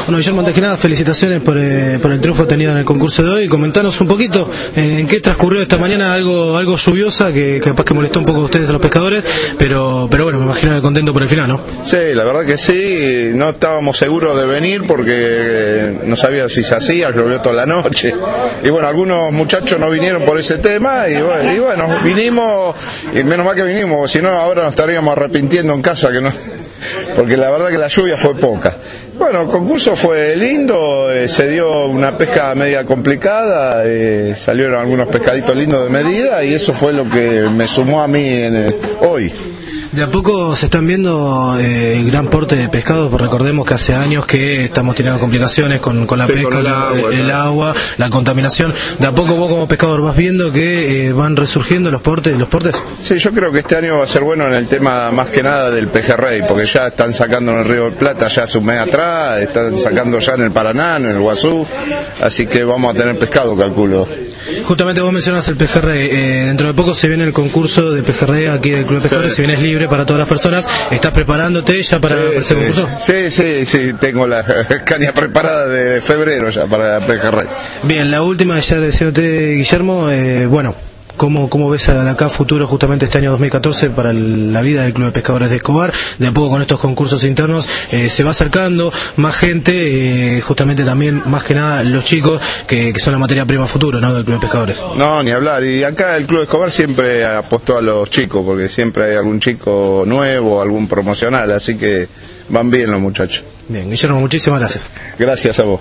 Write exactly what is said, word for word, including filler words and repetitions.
Bueno, Guillermo, antes que nada, felicitaciones por, eh, por el triunfo tenido en el concurso de hoy. Comentanos un poquito eh, en qué transcurrió esta mañana, algo algo lluviosa, que capaz que molestó un poco a ustedes, a los pescadores, pero pero bueno, me imagino que contento por el final, ¿no? Sí, la verdad que sí, no estábamos seguros de venir porque no sabía si se hacía, llovió toda la noche. Y bueno, algunos muchachos no vinieron por ese tema y bueno, y bueno vinimos, y menos mal que vinimos, si no ahora nos estaríamos arrepintiendo en casa, que no... porque la verdad que la lluvia fue poca. Bueno, el concurso fue lindo, eh, se dio una pesca media complicada, eh, salieron algunos pescaditos lindos de medida y eso fue lo que me sumó a mí en el, hoy. De a poco se están viendo eh, el gran porte de pescado, porque recordemos que hace años que estamos teniendo complicaciones con, con la sí, pesca, con el, agua, el, el agua, la contaminación. De a poco vos como pescador vas viendo que eh, van resurgiendo los portes, los portes. Sí, yo creo que este año va a ser bueno en el tema más que nada del pejerrey, porque ya están sacando en el Río del Plata ya hace un mes atrás, están sacando ya en el Paraná, en el Guazú, así que vamos a tener pescado, calculo. Justamente vos mencionas el pejerrey, eh, dentro de poco se viene el concurso de pejerrey aquí del Club de Pescadores, sí. Si bien es libre para todas las personas, ¿estás preparándote ya para, sí, para ese sí, concurso? Sí, sí, sí, tengo la caña preparada de febrero ya para el pejerrey. Bien, la última, ya diciéndote, Guillermo, eh, bueno, ¿Cómo, ¿Cómo ves de acá futuro justamente este año dos mil catorce para el, la vida del Club de Pescadores de Escobar? De a poco con estos concursos internos eh, se va acercando más gente, eh, justamente también más que nada los chicos que, que son la materia prima futuro, ¿no?, del Club de Pescadores. No, ni hablar, y acá el Club de Escobar siempre apostó a los chicos, porque siempre hay algún chico nuevo, algún promocional, así que van bien los muchachos. Bien, Guillermo, muchísimas gracias. Gracias a vos.